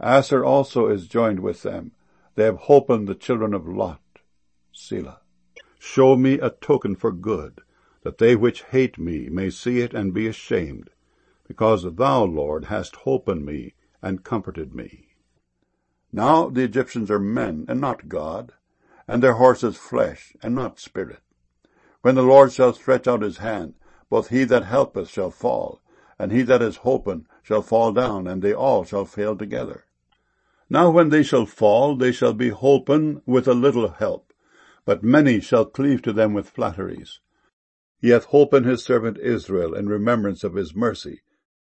Aser also is joined with them. They have holpen the children of Lot. Selah. Show me a token for good, that they which hate me may see it and be ashamed, because thou, Lord, hast holpen me and comforted me. Now the Egyptians are men, and not God, and their horses flesh, and not spirit. When the Lord shall stretch out his hand, both he that helpeth shall fall, and he that is holpen shall fall down, and they all shall fail together. Now when they shall fall, they shall be holpen with a little help, but many shall cleave to them with flatteries. He hath holpen his servant Israel in remembrance of his mercy,